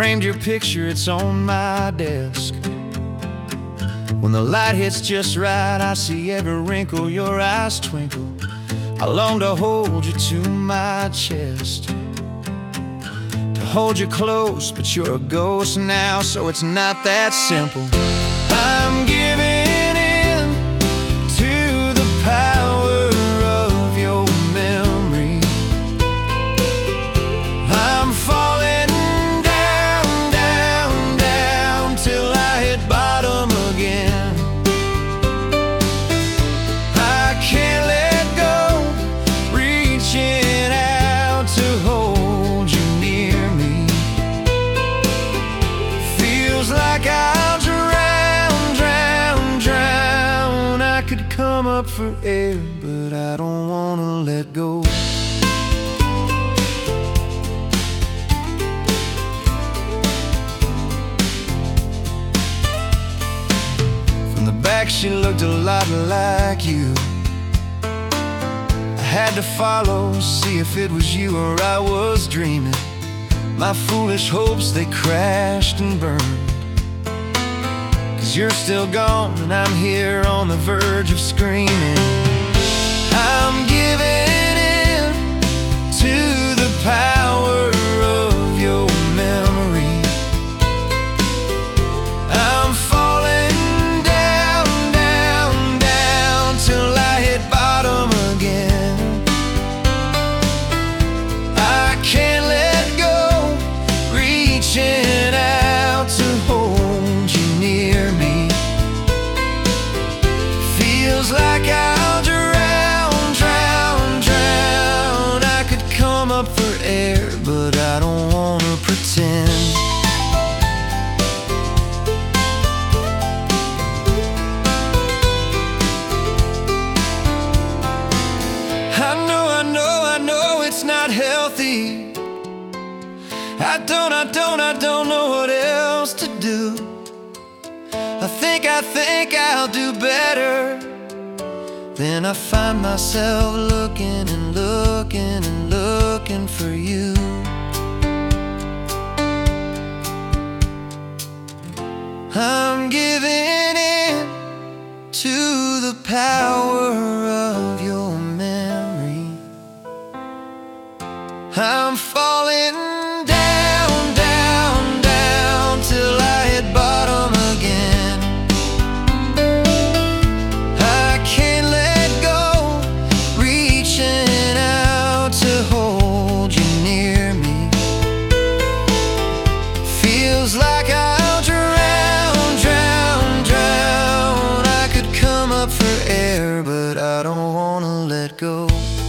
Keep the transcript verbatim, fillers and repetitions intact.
framed your picture, it's on my desk. When the light hits just right, I see every wrinkle, your eyes twinkle. I long to hold you to my chest, to hold you close, but you're a ghost now, so it's not that simple. I'm giving in to the power of your memory. I'm falling down, down, down till I hit bottom again. I can't let go, reaching out to hold you near me. Feels like I'll drown, drown, drown. I could come up for air, but I don't wanna let go. From the back she looked a lot like you. I had to follow, see if it was you or I was dreaming. My foolish hopes, they crashed and burned. 'Cause you're still gone and I'm here on the verge of screaming. I'm giving in to the power of your memory. I'm falling down, down, down till I hit bottom again. I can't let go, reaching out to hold you near me. Feels like I'll drown, drown, drown. I could come up for air, but I don't wanna pretend. I know, I know, I know it's not healthy. I don't, I don't, I don't know what else to do. I think, I think I'll do better. Then I find myself looking and looking and looking for you. I'm giving in to the power of your memory. I'm falling down, down, down till I hit bottom again. I can't let go, reaching out to hold you near me. Feels like I'll drown, drown, drown. I could come up for air, but I don't wanna let go.